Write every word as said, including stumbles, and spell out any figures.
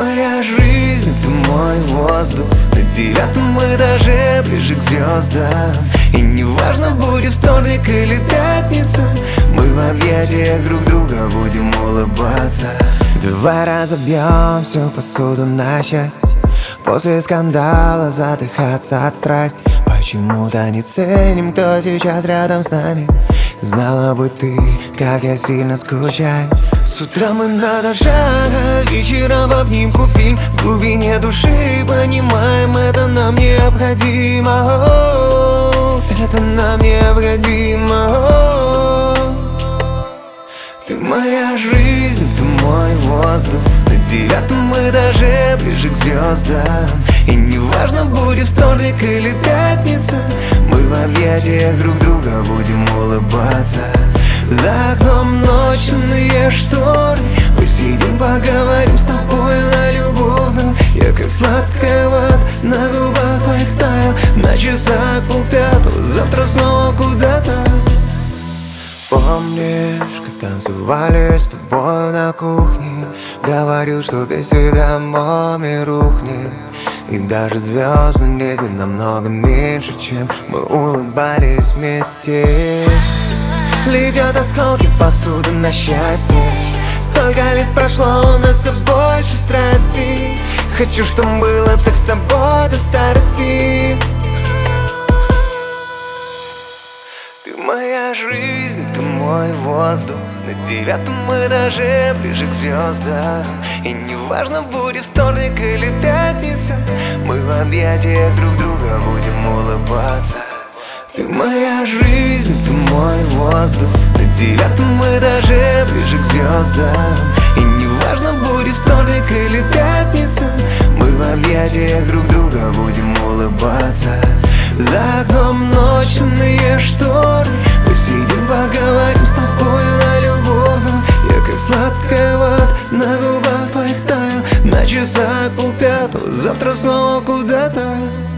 моя жизнь, ты мой воздух. На девятом этаже, ближе к звездам. И неважно, будет вторник или пятница, мы в объятиях друг друга будем улыбаться. Давай разобьем всю посуду на счастье. После скандала задыхаться от страсти. Почему-то не ценим, кто сейчас рядом с нами. Знала бы ты, как я сильно скучаю. С утра мы на ножах, вечером в обнимку фильм. В глубине души понимаем, это нам необходимо. О, это нам необходимо. О, ты моя жизнь, ты мой воздух. На девятом этаже, ближе к звездам. И неважно, будет вторник или пятница, мы в объятиях друг друга будем улыбаться. За окном ночные шторы, посидим, поговорим с тобой на любовном. Я как сладкая вода на губах твоих таял. На часах полпятого, завтра снова куда-то. Помнишь, как танцевали с тобой на кухне? Говорил, что без тебя мой мир рухнет. И даже звезд на небе намного меньше, чем мы улыбались вместе. Летят осколки посуды на счастье. Столько лет прошло, у нас все больше страсти. Хочу, чтобы было так с тобой до старости. Ты моя жизнь, ты мой воздух. На девятом этаже, ближе к звездам. И неважно, будет вторник или пятница, мы в объятиях друг друга будем улыбаться. Ты моя жизнь, ты мой воздух. На девятом этаже, ближе к звездам. И неважно, будет вторник или пятница, мы в объятиях друг друга будем улыбаться. За окном ночные шторы, посидим, поговорим с тобой на любовном. Я как сладкая вода на губах твоих таял. На часах полпятого, завтра снова куда-то.